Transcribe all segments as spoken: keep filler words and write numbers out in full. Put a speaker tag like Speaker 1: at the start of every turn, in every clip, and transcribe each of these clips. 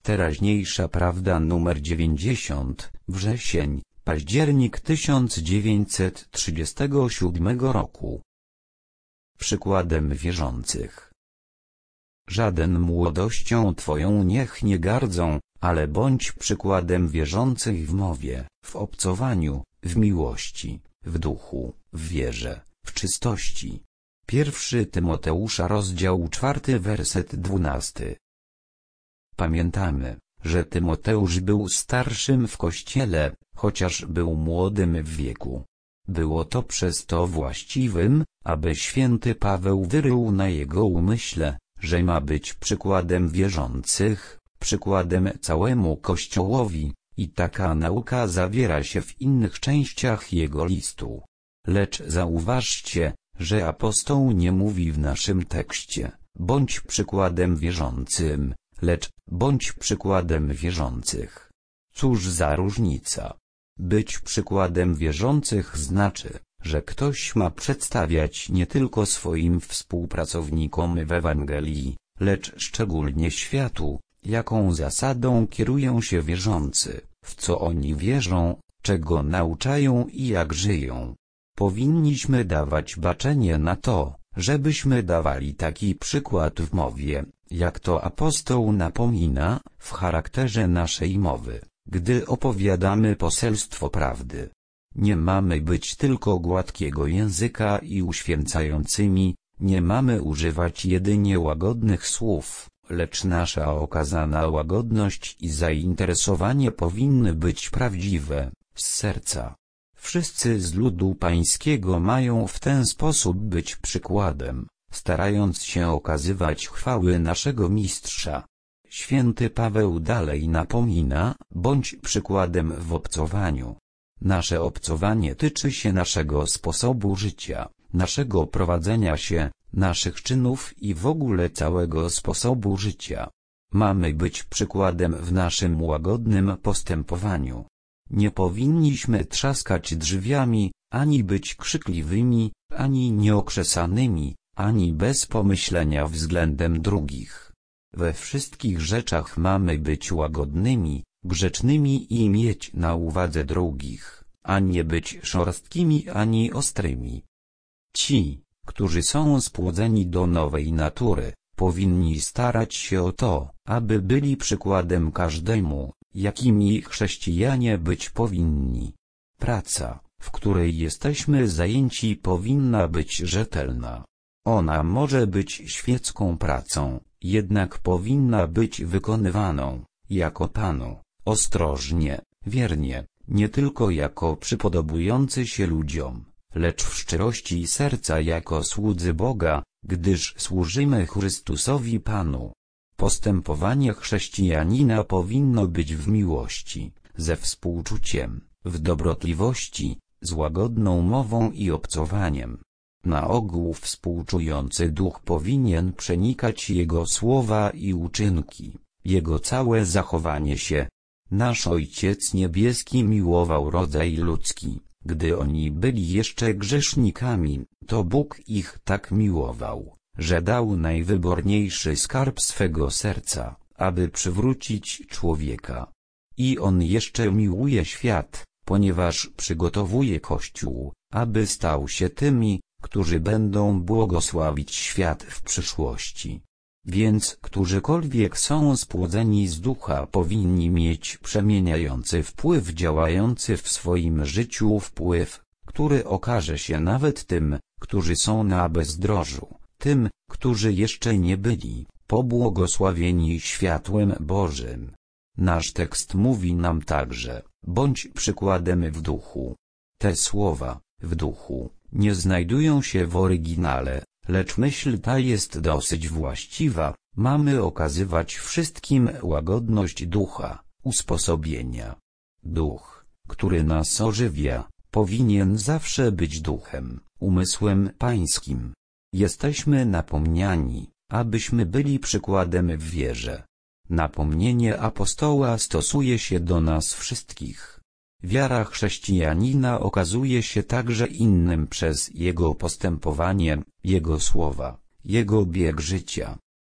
Speaker 1: Teraźniejsza prawda numer dziewięćdziesiąt, wrzesień, październik tysiąc dziewięćset trzydziestego siódmego roku. Przykładem wierzących. Żaden młodością Twoją niech nie gardzą, ale bądź przykładem wierzących w mowie, w obcowaniu, w miłości, w duchu, w wierze, w czystości. Pierwszy Tymoteusza rozdział czwarty werset dwunasty. Pamiętamy, że Tymoteusz był starszym w Kościele, chociaż był młodym w wieku. Było to przez to właściwym, aby święty Paweł wyrył na jego umyśle, że ma być przykładem wierzących, przykładem całemu Kościołowi, i taka nauka zawiera się w innych częściach jego listu. Lecz zauważcie, że apostoł nie mówi w naszym tekście, bądź przykładem wierzącym, lecz bądź przykładem wierzących. Cóż za różnica? Być przykładem wierzących znaczy, że ktoś ma przedstawiać nie tylko swoim współpracownikom w Ewangelii, lecz szczególnie światu, jaką zasadą kierują się wierzący, w co oni wierzą, czego nauczają i jak żyją. Powinniśmy dawać baczenie na to, żebyśmy dawali taki przykład w mowie, jak to apostoł napomina, w charakterze naszej mowy, gdy opowiadamy poselstwo prawdy. Nie mamy być tylko gładkiego języka i uświęcającymi, nie mamy używać jedynie łagodnych słów, lecz nasza okazana łagodność i zainteresowanie powinny być prawdziwe, z serca. Wszyscy z ludu pańskiego mają w ten sposób być przykładem, starając się okazywać chwały naszego Mistrza. Święty Paweł dalej napomina, bądź przykładem w obcowaniu. Nasze obcowanie tyczy się naszego sposobu życia, naszego prowadzenia się, naszych czynów i w ogóle całego sposobu życia. Mamy być przykładem w naszym łagodnym postępowaniu. Nie powinniśmy trzaskać drzwiami, ani być krzykliwymi, ani nieokrzesanymi, ani bez pomyślenia względem drugich. We wszystkich rzeczach mamy być łagodnymi, grzecznymi i mieć na uwadze drugich, a nie być szorstkimi ani ostrymi. Ci, którzy są spłodzeni do nowej natury, powinni starać się o to, aby byli przykładem każdemu, jakimi chrześcijanie być powinni. Praca, w której jesteśmy zajęci, powinna być rzetelna. Ona może być świecką pracą, jednak powinna być wykonywaną, jako Panu, ostrożnie, wiernie, nie tylko jako przypodobujący się ludziom, lecz w szczerości serca jako słudzy Boga, gdyż służymy Chrystusowi Panu. Postępowanie chrześcijanina powinno być w miłości, ze współczuciem, w dobrotliwości, z łagodną mową i obcowaniem. Na ogół współczujący duch powinien przenikać jego słowa i uczynki, jego całe zachowanie się. Nasz Ojciec Niebieski miłował rodzaj ludzki, gdy oni byli jeszcze grzesznikami, to Bóg ich tak miłował, że dał najwyborniejszy skarb swego serca, aby przywrócić człowieka. I On jeszcze miłuje świat, ponieważ przygotowuje Kościół, aby stał się tymi, którzy będą błogosławić świat w przyszłości. Więc którzykolwiek są spłodzeni z ducha powinni mieć przemieniający wpływ, działający w swoim życiu wpływ, który okaże się nawet tym, którzy są na bezdrożu, tym, którzy jeszcze nie byli pobłogosławieni światłem Bożym. Nasz tekst mówi nam także, bądź przykładem w duchu. Te słowa, w duchu, nie znajdują się w oryginale, lecz myśl ta jest dosyć właściwa. Mamy okazywać wszystkim łagodność ducha, usposobienia. Duch, który nas ożywia, powinien zawsze być duchem, umysłem pańskim. Jesteśmy napomniani, abyśmy byli przykładem w wierze. Napomnienie apostoła stosuje się do nas wszystkich. Wiara chrześcijanina okazuje się także innym przez jego postępowanie, jego słowa, jego bieg życia.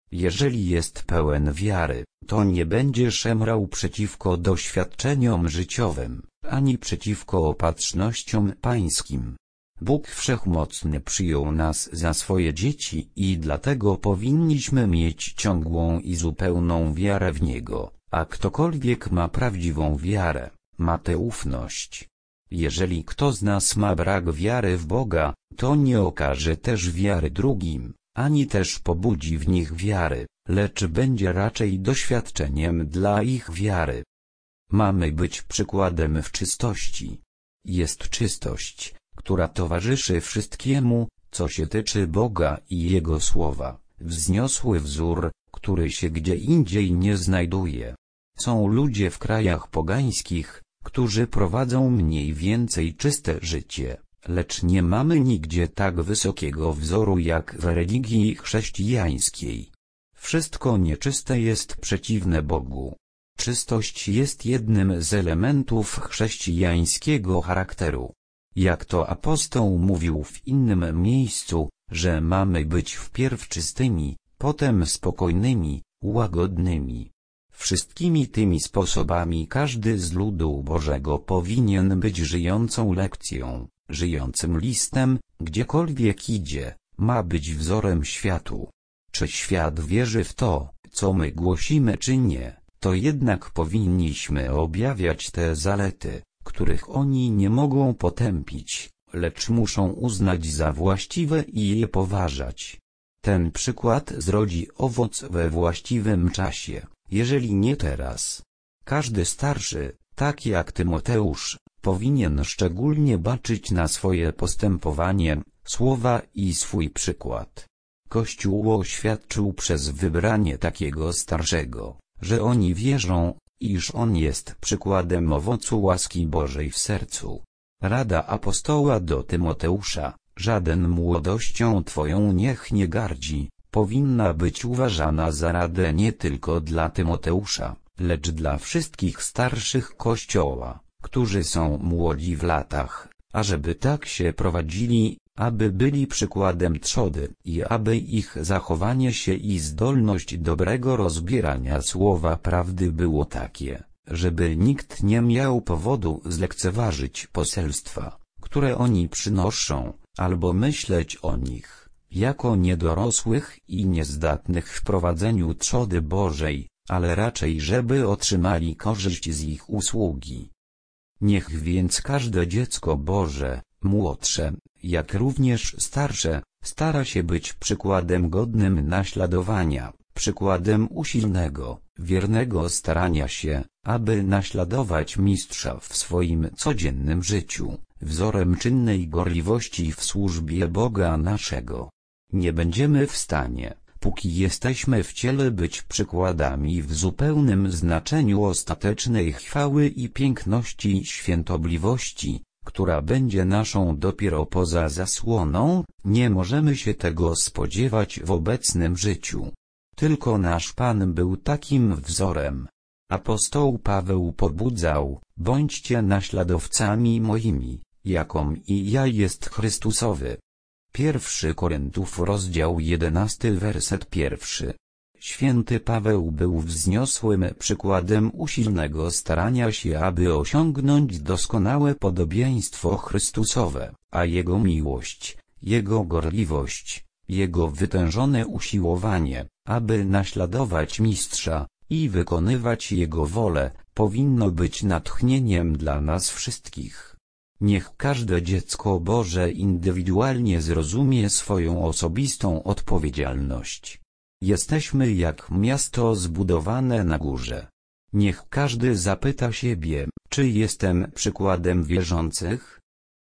Speaker 1: Jeżeli jest pełen wiary, to nie będzie szemrał przeciwko doświadczeniom życiowym, ani przeciwko opatrznościom pańskim. Bóg Wszechmocny przyjął nas za swoje dzieci i dlatego powinniśmy mieć ciągłą i zupełną wiarę w Niego, a ktokolwiek ma prawdziwą wiarę, ma tę ufność. Jeżeli kto z nas ma brak wiary w Boga, to nie okaże też wiary drugim, ani też pobudzi w nich wiary, lecz będzie raczej doświadczeniem dla ich wiary. Mamy być przykładem w czystości. Jest czystość, która towarzyszy wszystkiemu, co się tyczy Boga i Jego słowa, wzniosły wzór, który się gdzie indziej nie znajduje. Są ludzie w krajach pogańskich, którzy prowadzą mniej więcej czyste życie, lecz nie mamy nigdzie tak wysokiego wzoru jak w religii chrześcijańskiej. Wszystko nieczyste jest przeciwne Bogu. Czystość jest jednym z elementów chrześcijańskiego charakteru. Jak to apostoł mówił w innym miejscu, że mamy być wpierw czystymi, potem spokojnymi, łagodnymi. Wszystkimi tymi sposobami każdy z ludu Bożego powinien być żyjącą lekcją, żyjącym listem, gdziekolwiek idzie, ma być wzorem światu. Czy świat wierzy w to, co my głosimy czy nie, to jednak powinniśmy objawiać te zalety, których oni nie mogą potępić, lecz muszą uznać za właściwe i je poważać. Ten przykład zrodzi owoc we właściwym czasie, jeżeli nie teraz. Każdy starszy, tak jak Tymoteusz, powinien szczególnie baczyć na swoje postępowanie, słowa i swój przykład. Kościół oświadczył przez wybranie takiego starszego, że oni wierzą, iż on jest przykładem owocu łaski Bożej w sercu. Rada apostoła do Tymoteusza: żaden młodością twoją niech nie gardzi, powinna być uważana za radę nie tylko dla Tymoteusza, lecz dla wszystkich starszych Kościoła, którzy są młodzi w latach, ażeby tak się prowadzili, aby byli przykładem trzody i aby ich zachowanie się i zdolność dobrego rozbierania słowa prawdy było takie, żeby nikt nie miał powodu zlekceważyć poselstwa, które oni przynoszą, albo myśleć o nich jako niedorosłych i niezdatnych w prowadzeniu trzody Bożej, ale raczej żeby otrzymali korzyść z ich usługi. Niech więc każde dziecko Boże, młodsze, jak również starsze, stara się być przykładem godnym naśladowania, przykładem usilnego, wiernego starania się, aby naśladować Mistrza w swoim codziennym życiu, wzorem czynnej gorliwości w służbie Boga naszego. Nie będziemy w stanie, póki jesteśmy w ciele, być przykładami w zupełnym znaczeniu ostatecznej chwały i piękności świętobliwości, która będzie naszą dopiero poza zasłoną. Nie możemy się tego spodziewać w obecnym życiu. Tylko nasz Pan był takim wzorem. Apostoł Paweł pobudzał: bądźcie naśladowcami moimi, jakom i ja jest Chrystusowy. Pierwszy Koryntiów rozdział jedenasty werset pierwszy. Święty Paweł był wzniosłym przykładem usilnego starania się, aby osiągnąć doskonałe podobieństwo Chrystusowe, a Jego miłość, Jego gorliwość, Jego wytężone usiłowanie, aby naśladować Mistrza i wykonywać Jego wolę, powinno być natchnieniem dla nas wszystkich. Niech każde dziecko Boże indywidualnie zrozumie swoją osobistą odpowiedzialność. Jesteśmy jak miasto zbudowane na górze. Niech każdy zapyta siebie, czy jestem przykładem wierzących?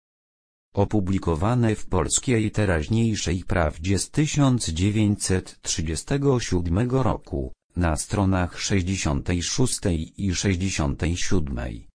Speaker 1: Opublikowane w Polskiej Teraźniejszej Prawdzie z tysiąc dziewięćset trzydziestego siódmego roku, na stronach sześćdziesiątej szóstej i sześćdziesiątej siódmej.